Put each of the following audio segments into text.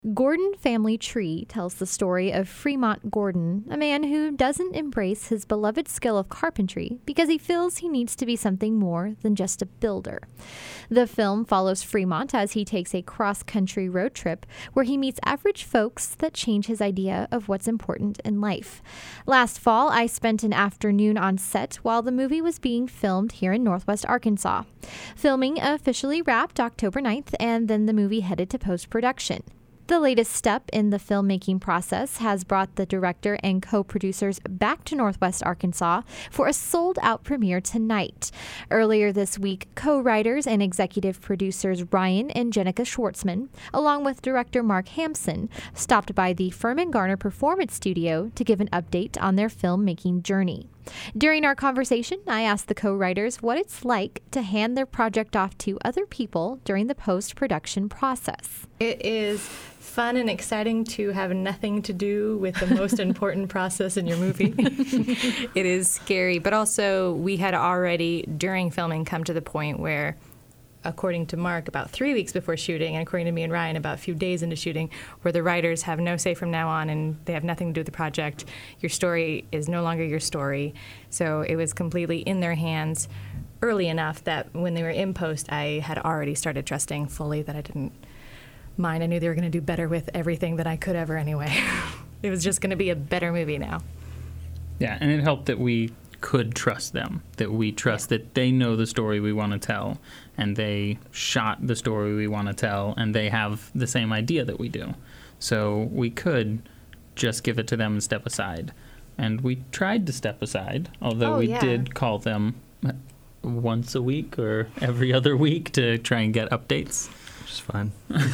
Gordon Family Tree tells the story of Fremont Gordon, a man who doesn't embrace his beloved skill of carpentry because he feels he needs to be something more than just a builder. The film follows Fremont as he takes a cross-country road trip where he meets average folks that change his idea of what's important in life. Last fall, I spent an afternoon on set while the movie was being filmed here in Northwest Arkansas. Filming officially wrapped October 9th, and then the movie headed to post-production. The latest step in the filmmaking process has brought the director and co-producers back to Northwest Arkansas for a sold-out premiere tonight. Earlier this week, co-writers and executive producers Ryan and Jenica Schwartzman, along with director Mark Hampson, stopped by the Furman Garner Performance Studio to give an update on their filmmaking journey. During our conversation, I asked the co-writers what it's like to hand their project off to other people during the post-production process. It is fun and exciting to have nothing to do with the most important process in your movie. It is scary, but also we had already, during filming, come to the point where, according to Mark, about 3 weeks before shooting, and according to me and Ryan, about a few days into shooting, where the writers have no say from now on and they have nothing to do with the project. Your story is no longer your story. So it was completely in their hands early enough that when they were in post, I had already started trusting fully that I didn't mind. I knew they were going to do better with everything that I could ever anyway. It was just going to be a better movie now. Yeah, and it helped that we could trust them, that we trust that they know the story we want to tell, and they shot the story we want to tell, and they have the same idea that we do. So we could just give it to them and step aside. And we tried to step aside, although we did call them once a week or every other week to try and get updates. Which is fun.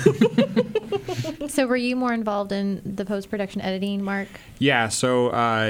So were you more involved in the post-production editing, Mark? Yeah, so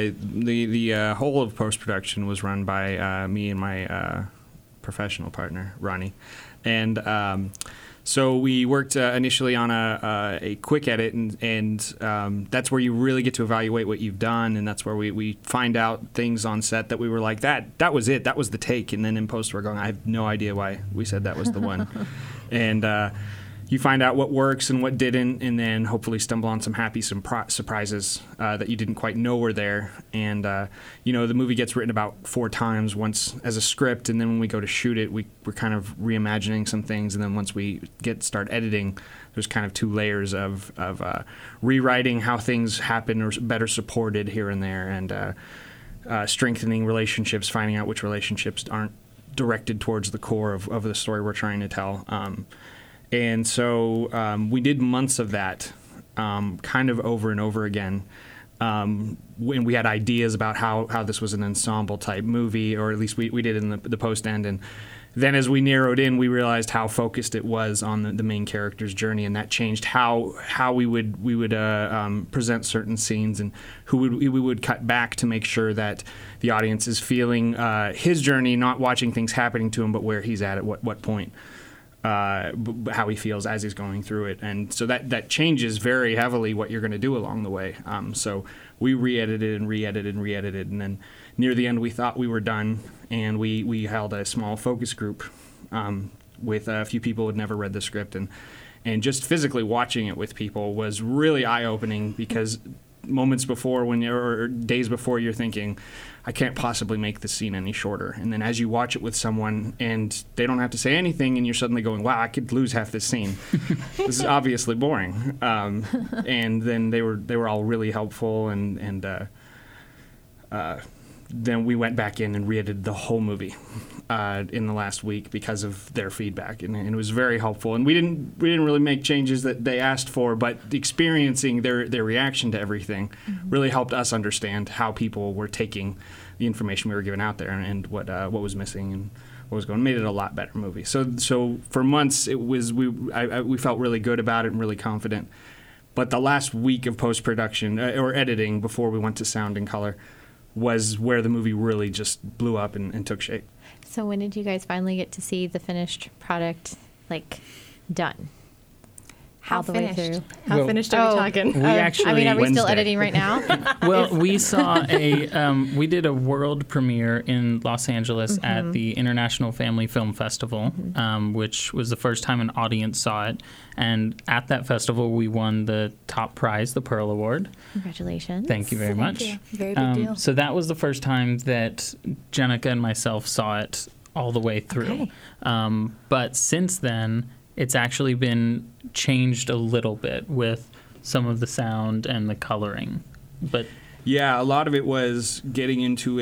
the whole of post-production was run by me and my professional partner, Ronnie. And so we worked initially on a quick edit, and that's where you really get to evaluate what you've done, and that's where we find out things on set that we were like, that was it, that was the take. And then in post we're going, I have no idea why we said that was the one. And you find out what works and what didn't, and then hopefully stumble on some happy surprises that you didn't quite know were there. And, the movie gets written about 4 times, once as a script, and then when we go to shoot it, we're kind of reimagining some things. And then once we start editing, there's kind of 2 layers of rewriting how things happen or better supported here and there, and strengthening relationships, finding out which relationships aren't directed towards the core of the story we're trying to tell. And so we did months of that, kind of over and over again. When we had ideas about how this was an ensemble type movie, or at least we did in the post end. And then as we narrowed in, we realized how focused it was on the main character's journey, and that changed how we would present certain scenes, and we would cut back to make sure that the audience is feeling his journey, not watching things happening to him, but where he's at what point. How he feels as he's going through it. And so that changes very heavily what you're going to do along the way. So we re-edited, and then near the end we thought we were done, and we held a small focus group with a few people who had never read the script, and just physically watching it with people was really eye-opening, because moments before or days before you're thinking, I can't possibly make this scene any shorter. And then as you watch it with someone and they don't have to say anything, and you're suddenly going, wow, I could lose half this scene. This is obviously boring. And then they were all really helpful, and then we went back in and re-edited the whole movie in the last week because of their feedback, and it was very helpful. And we didn't really make changes that they asked for, but experiencing their reaction to everything really helped us understand how people were taking the information we were giving out there, and what was missing and what was going. Made it a lot better movie. So for months it was we felt really good about it and really confident. But the last week of post-production or editing before we went to sound and color was where the movie really just blew up and took shape. So when did you guys finally get to see the finished product, done? How all the way finished? through? How Well- finished are we talking? We actually. I mean, are we still Wednesday. editing right now? Well, we saw we did a world premiere in Los Angeles at the International Family Film Festival, which was the first time an audience saw it. And at that festival, we won the top prize, the Pearl Award. Congratulations. Thank you very much. you. Very big deal. So that was the first time that Jenica and myself saw it all the way through. Okay. But since then, it's actually been changed a little bit with some of the sound and the coloring. But Yeah, a lot of it was getting into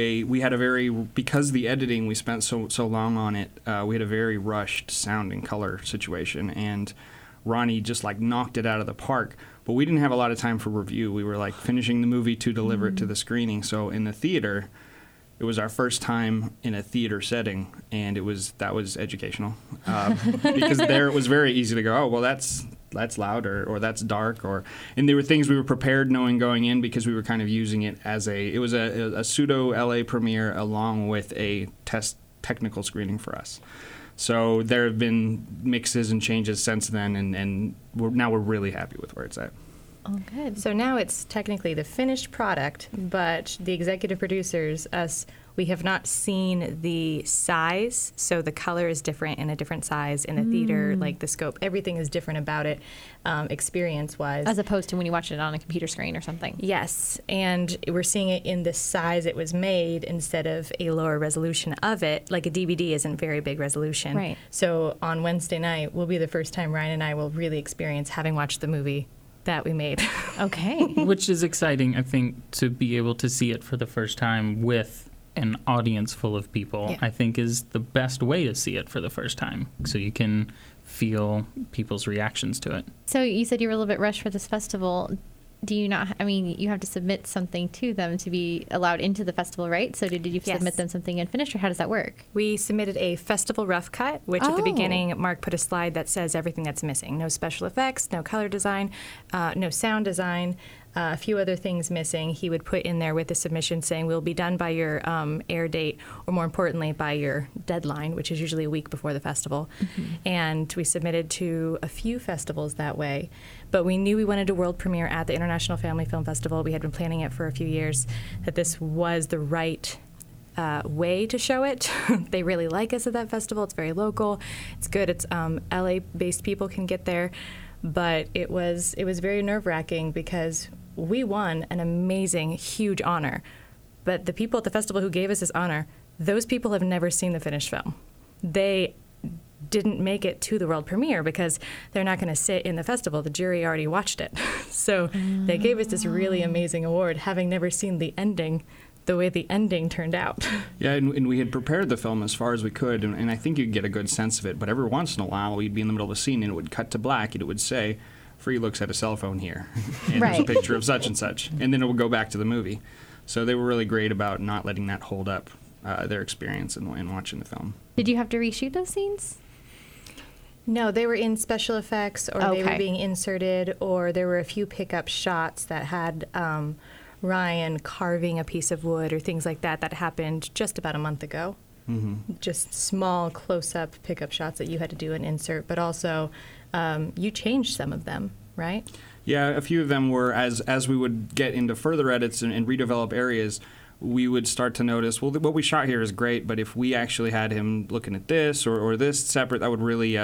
because the editing, we spent so long on it, we had a very rushed sound and color situation, and Ronnie just like knocked it out of the park. But we didn't have a lot of time for review. We were like finishing the movie to deliver it to the screening. So in the theater, it was our first time in a theater setting, and that was educational because there it was very easy to go, oh, well, that's loud or that's dark, and there were things we were prepared knowing going in because we were kind of using it as it was a pseudo LA premiere along with a technical screening for us. So there have been mixes and changes since then, and we're really happy with where it's at. Oh, good. So now it's technically the finished product, but the executive producers, us, we have not seen the size. So the color is different in a different size in the theater, like the scope, everything is different about it, experience-wise. As opposed to when you watch it on a computer screen or something. Yes, and we're seeing it in the size it was made instead of a lower resolution of it. Like a DVD isn't very big resolution. Right. So on Wednesday night will be the first time Ryan and I will really experience having watched the movie that we made. Okay. which is exciting, I think, to be able to see it for the first time with an audience full of people, Yeah. I think is the best way to see it for the first time. So you can feel people's reactions to it. So you said you were a little bit rushed for this festival. Do you not, I mean, you have to submit something to them to be allowed into the festival, right? So did you Yes. submit them something unfinished, or how does that work? We submitted a festival rough cut, which at the Oh. beginning, Mark put a slide that says everything that's missing. No special effects, no color design, no sound design, a few other things missing. He would put in there with the submission saying, we'll be done by your air date, or more importantly, by your deadline, which is usually a week before the festival. And we submitted to a few festivals that way. But we knew we wanted a world premiere at the International Family Film Festival. We had been planning it for a few years, that this was the right way to show it. They really like us at that festival. It's very local. It's good. It's LA-based people can get there. But it was very nerve-wracking because we won an amazing, huge honor. But the people at the festival who gave us this honor, those people have never seen the finished film. They didn't make it to the world premiere because they're not going to sit in the festival. The jury already watched it. So they gave us this really amazing award, having never seen the ending, the way the ending turned out. Yeah, and we had prepared the film as far as we could, and I think you'd get a good sense of it. But every once in a while, we'd be in the middle of a scene, and it would cut to black, and it would say, Free looks at a cell phone here, and there's a Right. picture of such and such. And then it would go back to the movie. So they were really great about not letting that hold up their experience in watching the film. Did you have to reshoot those scenes? No, they were in special effects, or they Okay. were being inserted, or there were a few pickup shots that had Ryan carving a piece of wood or things like that. That happened just about a month ago. Just small close-up pickup shots that you had to do and insert, but also you changed some of them, right? Yeah, a few of them were, as we would get into further edits and redevelop areas, we would start to notice, well, what we shot here is great, but if we actually had him looking at this or this separate, that would really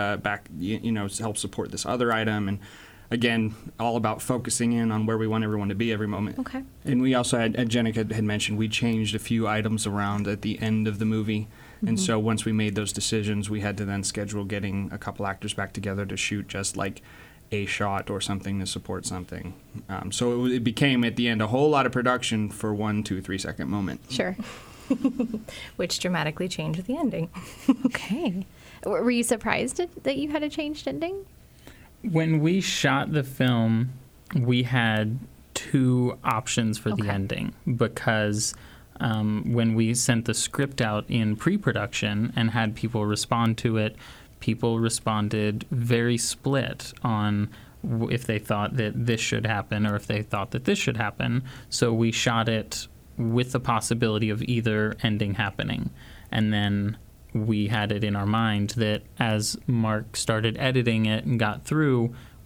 help support this other item. And again, all about focusing in on where we want everyone to be every moment. Okay. And we also had, Jenica had mentioned, we changed a few items around at the end of the movie. And so once we made those decisions, we had to then schedule getting a couple actors back together to shoot just like a shot or something to support something. So it became, at the end, a whole lot of production for 1, 2, 3 second moment. Sure. Which dramatically changed the ending. Okay. Were you surprised that you had a changed ending? When we shot the film, we had two options for the Okay. ending because when we sent the script out in pre-production and had people respond to it, people responded very split on if they thought that this should happen or if they thought that this should happen. So we shot it with the possibility of either ending happening. And then we had it in our mind that as Mark started editing it and got through,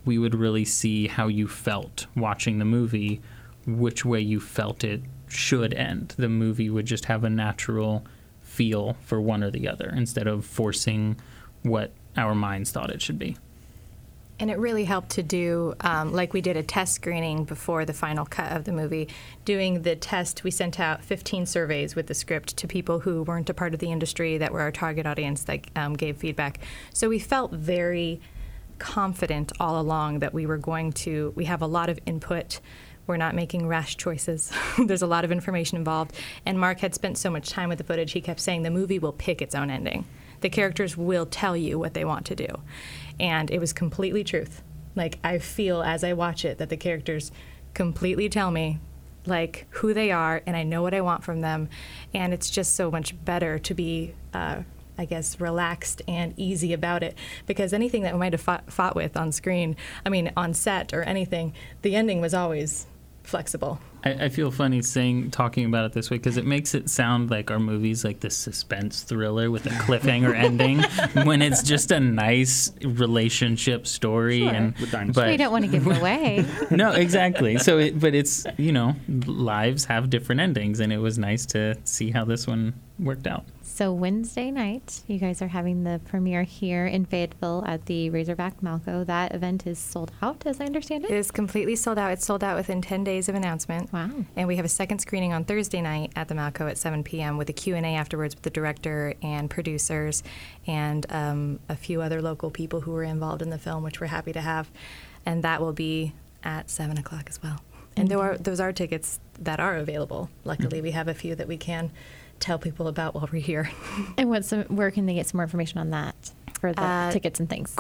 we would really see how you felt watching the movie, which way you felt it should end. The movie would just have a natural feel for one or the other instead of forcing what our minds thought it should be. And it really helped to do, like we did a test screening before the final cut of the movie. Doing the test, we sent out 15 surveys with the script to people who weren't a part of the industry, that were our target audience, that gave feedback. So we felt very confident all along that we have a lot of input. We're not making rash choices. There's a lot of information involved. And Mark had spent so much time with the footage, he kept saying the movie will pick its own ending. The characters will tell you what they want to do. And it was completely truth. Like, I feel as I watch it that the characters completely tell me, like, who they are, and I know what I want from them. And it's just so much better to be, I guess, relaxed and easy about it. Because anything that we might have fought with on screen, on set or anything, the ending was always flexible. I feel funny talking about it this way because it makes it sound like our movie's like this suspense thriller with a cliffhanger ending when it's just a nice relationship story. Sure. And but we don't want to give it away. No, exactly. So, but it's, lives have different endings, and it was nice to see how this one worked out. So Wednesday night, you guys are having the premiere here in Fayetteville at the Razorback Malco. That event is sold out, as I understand it? It is completely sold out. It's sold out within 10 days of announcement. Wow. And we have a second screening on Thursday night at the Malco at 7 p.m. with a Q&A afterwards with the director and producers and a few other local people who were involved in the film, which we're happy to have. And that will be at 7 o'clock as well. And those are tickets that are available. Luckily, we have a few that we can tell people about while we're here. And where can they get some more information on that for the tickets and things?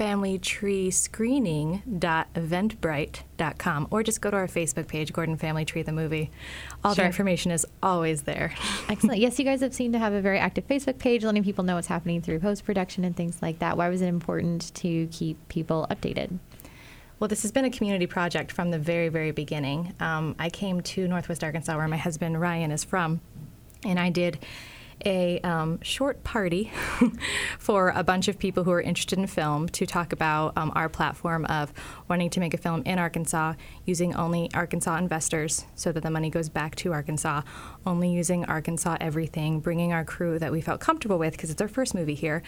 GordonFamilyTreeScreening.eventbrite.com, or just go to our Facebook page, Gordon Family Tree the Movie. All the information is always there. Excellent. Yes, you guys have seemed to have a very active Facebook page, letting people know what's happening through post-production and things like that. Why was it important to keep people updated? Well, this has been a community project from the very, very beginning. I came to Northwest Arkansas, where my husband Ryan is from, and I did a short party for a bunch of people who are interested in film to talk about our platform of wanting to make a film in Arkansas using only Arkansas investors so that the money goes back to Arkansas, only using Arkansas everything, bringing our crew that we felt comfortable with because it's our first movie here,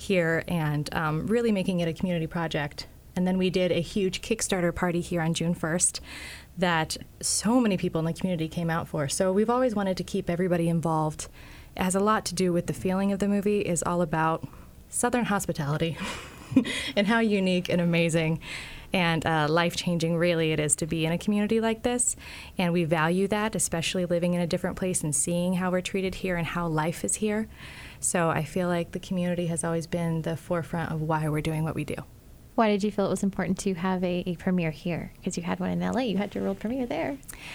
and really making it a community project. And then we did a huge Kickstarter party here on June 1st that so many people in the community came out for. So we've always wanted to keep everybody involved. It has a lot to do with the feeling of the movie is all about Southern hospitality and how unique and amazing and life-changing really it is to be in a community like this. And we value that, especially living in a different place and seeing how we're treated here and how life is here. So I feel like the community has always been the forefront of why we're doing what we do. Why did you feel it was important to have a premiere here? Because you had one in LA. You had your world premiere there.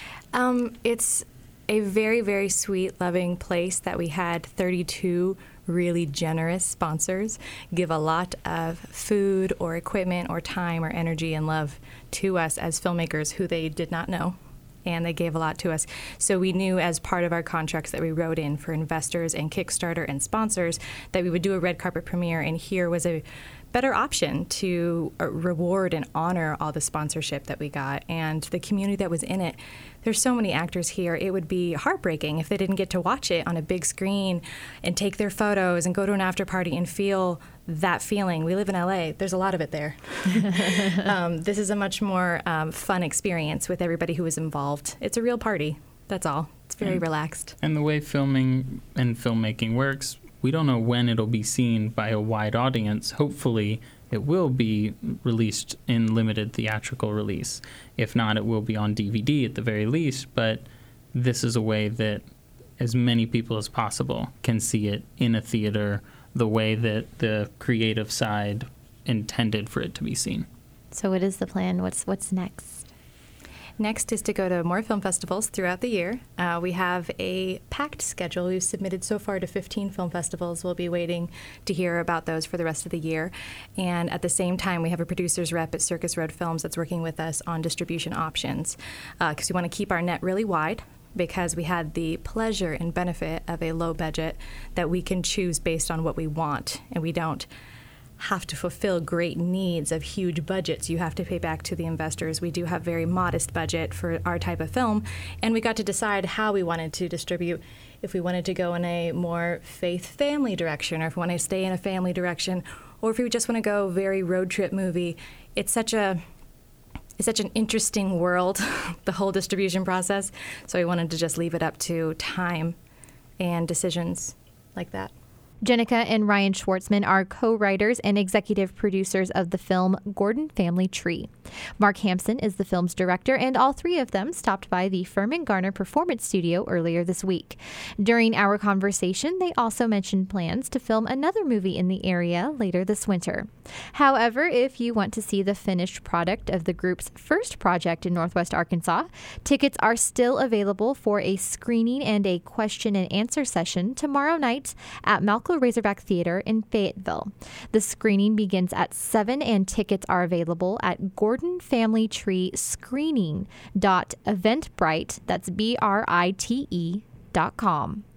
It's a very, very sweet, loving place that we had 32 really generous sponsors give a lot of food or equipment or time or energy and love to us as filmmakers who they did not know. And they gave a lot to us. So we knew as part of our contracts that we wrote in for investors and Kickstarter and sponsors that we would do a red carpet premiere, and here was a better option to reward and honor all the sponsorship that we got and the community that was in it. There's so many actors here. It would be heartbreaking if they didn't get to watch it on a big screen and take their photos and go to an after party and feel that feeling. We live in LA. There's a lot of it there. This is a much more fun experience with everybody who is involved. It's a real party. That's all. It's very relaxed. And the way filming and filmmaking works, we don't know when it'll be seen by a wide audience. Hopefully, it will be released in limited theatrical release. If not, it will be on DVD at the very least. But this is a way that as many people as possible can see it in a theater the way that the creative side intended for it to be seen. So what is the plan? What's next? Next is to go to more film festivals throughout the year. We have a packed schedule. We've submitted so far to 15 film festivals. We'll be waiting to hear about those for the rest of the year. And at the same time, we have a producer's rep at Circus Road Films that's working with us on distribution options because we want to keep our net really wide because we had the pleasure and benefit of a low budget that we can choose based on what we want, and we don't have to fulfill great needs of huge budgets you have to pay back to the investors. We do have very modest budget for our type of film, and we got to decide how we wanted to distribute, if we wanted to go in a more faith-family direction, or if we want to stay in a family direction, or if we just want to go very road trip movie. It's such an interesting world, the whole distribution process, so we wanted to just leave it up to time and decisions like that. Jenica and Ryan Schwartzman are co-writers and executive producers of the film Gordon Family Tree. Mark Hampson is the film's director, and all three of them stopped by the Furman Garner Performance Studio earlier this week. During our conversation, they also mentioned plans to film another movie in the area later this winter. However, if you want to see the finished product of the group's first project in Northwest Arkansas, tickets are still available for a screening and a question and answer session tomorrow night at Malco Razorback Theater in Fayetteville. The screening begins at 7 and tickets are available at Gordon Family Tree Screening.eventbrite, that's BRITE.com.